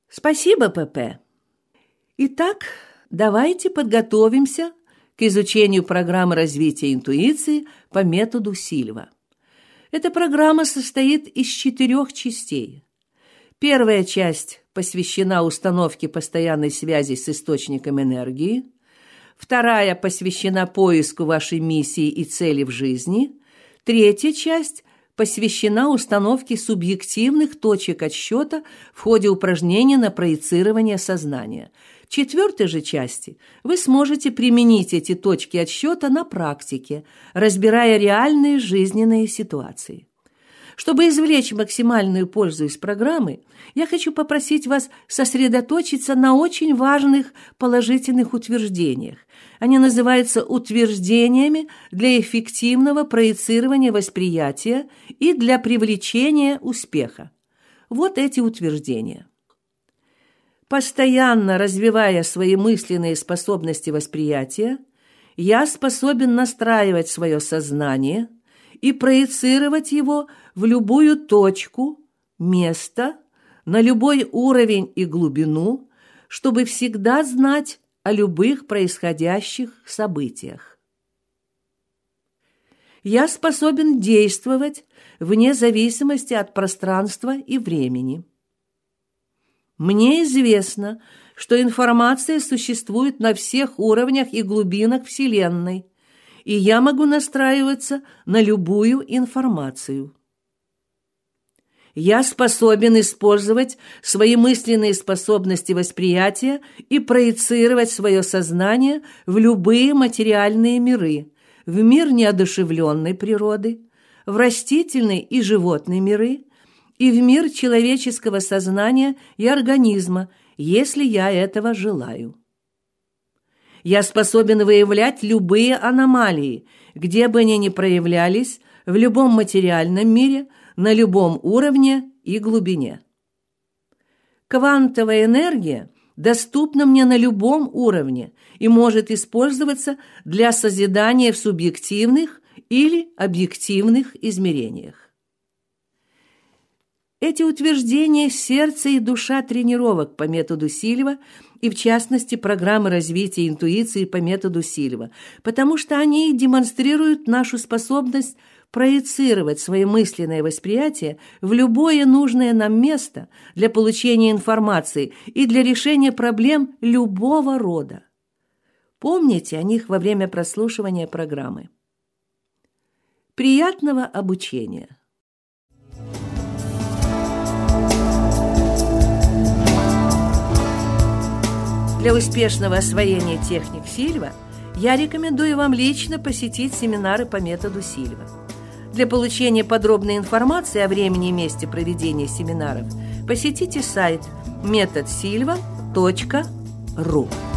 Спасибо, ПП. Итак, давайте подготовимся к изучению программы развития интуиции по методу Сильва. Эта программа состоит из 4 частей. Первая часть посвящена установке постоянной связи с источником энергии. Вторая посвящена поиску вашей миссии и цели в жизни. Третья часть посвящена установке субъективных точек отсчета в ходе упражнения на проецирование сознания. В 4 же части вы сможете применить эти точки отсчета на практике, разбирая реальные жизненные ситуации. Чтобы извлечь максимальную пользу из программы, я хочу попросить вас сосредоточиться на очень важных положительных утверждениях. Они называются утверждениями для эффективного проецирования восприятия и для привлечения успеха. Вот эти утверждения. Постоянно развивая свои мысленные способности восприятия, я способен настраивать свое сознание и проецировать его в любую точку, место, на любой уровень и глубину, чтобы всегда знать о любых происходящих событиях. Я способен действовать вне зависимости от пространства и времени. Мне известно, что информация существует на всех уровнях и глубинах Вселенной, и я могу настраиваться на любую информацию. Я способен использовать свои мысленные способности восприятия и проецировать свое сознание в любые материальные миры, в мир неодушевленной природы, в растительный и животный миры и в мир человеческого сознания и организма, если я этого желаю. Я способен выявлять любые аномалии, где бы они ни проявлялись, в любом материальном мире, на любом уровне и глубине. Квантовая энергия доступна мне на любом уровне и может использоваться для созидания в субъективных или объективных измерениях. Эти утверждения – сердце и душа тренировок по методу Сильва и, в частности, программы развития интуиции по методу Сильва, потому что они демонстрируют нашу способность проецировать свое мысленное восприятие в любое нужное нам место для получения информации и для решения проблем любого рода. Помните о них во время прослушивания программы. Приятного обучения! Для успешного освоения техник Сильва я рекомендую вам лично посетить семинары по методу Сильва. Для получения подробной информации о времени и месте проведения семинаров посетите сайт metodsilva.ru.